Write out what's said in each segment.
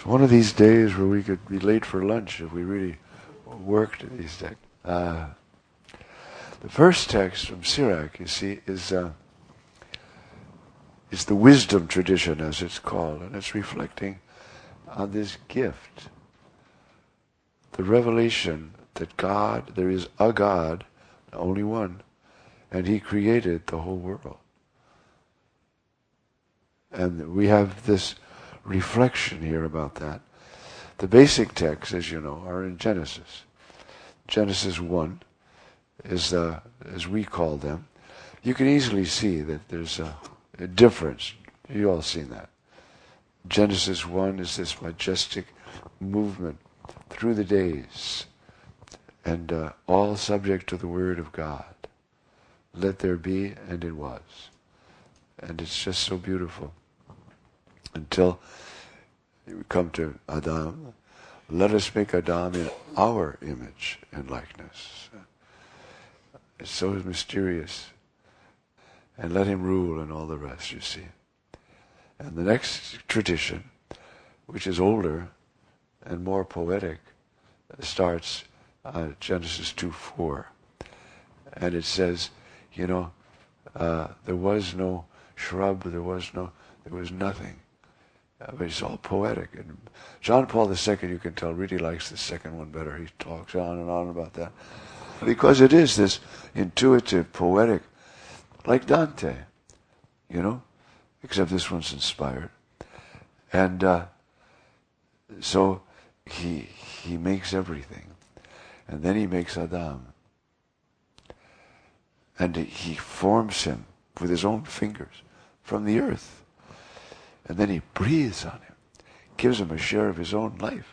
one of these days where we could be late for lunch if we really worked these days. The first text from Sirach, you see, is the wisdom tradition, as it's called, and it's reflecting on this gift, the revelation that God, there is a God, only one, and He created the whole world. And we have this reflection here about that. The basic texts, as you know, are in Genesis. Genesis 1 is as we call them. You can easily see that there's a difference. You all seen that. Genesis 1 is this majestic movement through the days, and all subject to the Word of God. Let there be, and it was. And it's just so beautiful. Until we come to Adam. Let us make Adam in our image and likeness. It's so mysterious. And let him rule and all the rest, you see. And the next tradition, which is older and more poetic, starts Genesis 2:4. And it says, there was no shrub, there was nothing. But it's all poetic. And John Paul II, you can tell, really likes the second one better. He talks on and on about that. Because it is this intuitive, poetic, like Dante, except this one's inspired. And so he makes everything. And then he makes Adam. And he forms him with his own fingers from the earth. And then he breathes on him, gives him a share of his own life.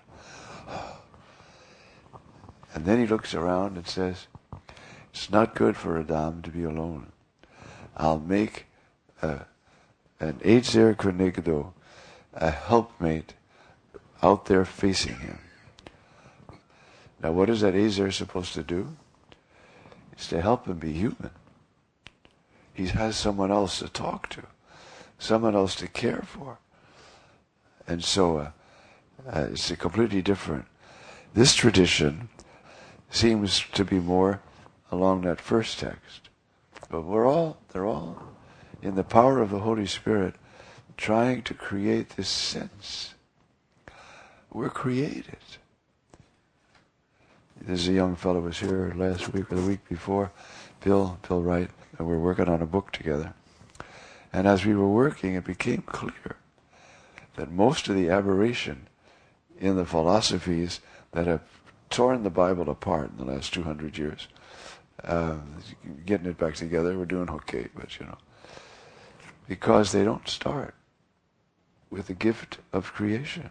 And then he looks around and says, it's not good for Adam to be alone. I'll make an Ezer Kenegdo, a helpmate out there facing him. Now what is that Ezer supposed to do? It's to help him be human. He has someone else to talk to, someone else to care for. And so it's a completely different. This tradition seems to be more along that first text. But they're all in the power of the Holy Spirit trying to create this sense. We're created. There's a young fellow who was here last week or the week before, Bill Wright, and we're working on a book together. And as we were working, it became clear that most of the aberration in the philosophies that have torn the Bible apart in the last 200 years, getting it back together, we're doing okay, but because they don't start with the gift of creation.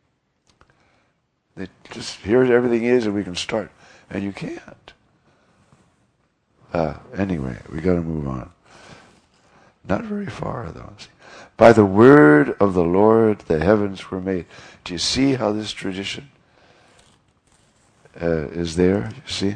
They just, here everything is and we can start, and you can't. Anyway, we got to move on. Not very far, though. By the word of the Lord the heavens were made. Do you see how this tradition is there? You see?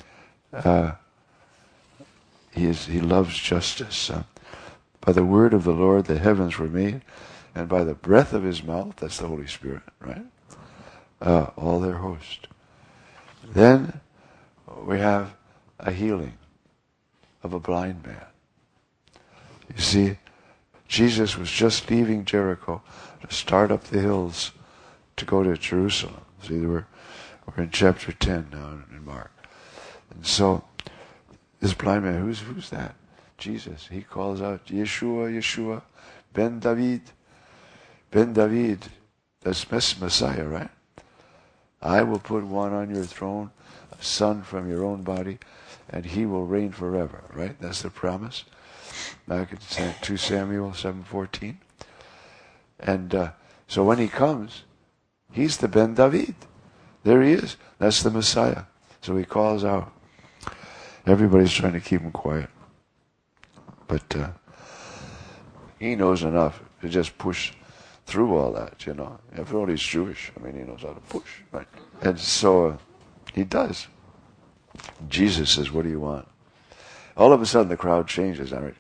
He loves justice. By the word of the Lord the heavens were made, and by the breath of his mouth, that's the Holy Spirit, right? All their host. Then we have a healing of a blind man. You see, Jesus was just leaving Jericho to start up the hills to go to Jerusalem. See, we're in chapter 10 now in Mark. And so, this blind man, who's that? Jesus. He calls out, Yeshua, Yeshua, Ben David. Ben David, that's Messiah, right? I will put one on your throne, a son from your own body, and he will reign forever, right? That's the promise. Back in 2 Samuel 7:14. And so when he comes, he's the Ben David. There he is. That's the Messiah. So he calls out. Everybody's trying to keep him quiet. But he knows enough to just push through all that, If only he's Jewish, he knows how to push, right? And so he does. Jesus says, what do you want? All of a sudden the crowd changes. I mean,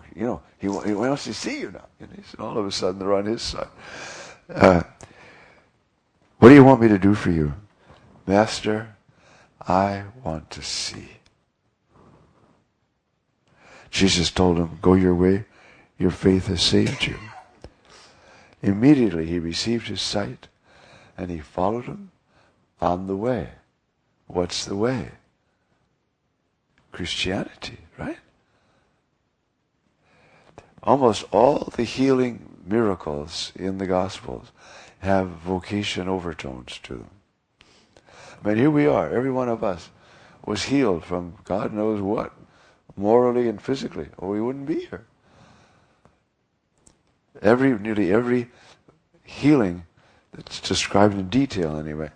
he wants to see you now. And all of a sudden they're on his side. What do you want me to do for you? Master, I want to see. Jesus told him, go your way, your faith has saved you. Immediately he received his sight and he followed him on the way. What's the way? Christianity, right? Almost all the healing miracles in the Gospels have vocation overtones to them. I mean, here we are, every one of us was healed from God knows what, morally and physically, or we wouldn't be here. Nearly every healing that's described in detail anyway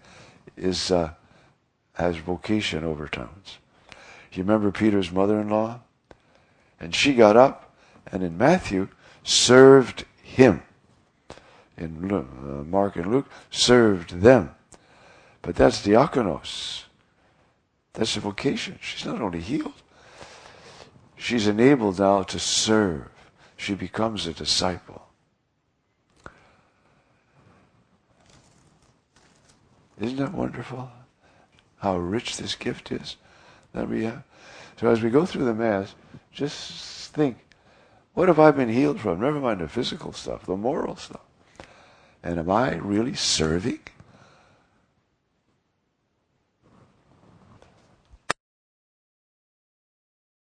has vocation overtones. You remember Peter's mother-in-law? And she got up and in Matthew served him. In Mark and Luke, served them. But that's diakonos. That's a vocation. She's not only healed, she's enabled now to serve. She becomes a disciple. Isn't that wonderful? How rich this gift is that we have. So as we go through the Mass, just think, what have I been healed from? Never mind the physical stuff, the moral stuff. And am I really serving?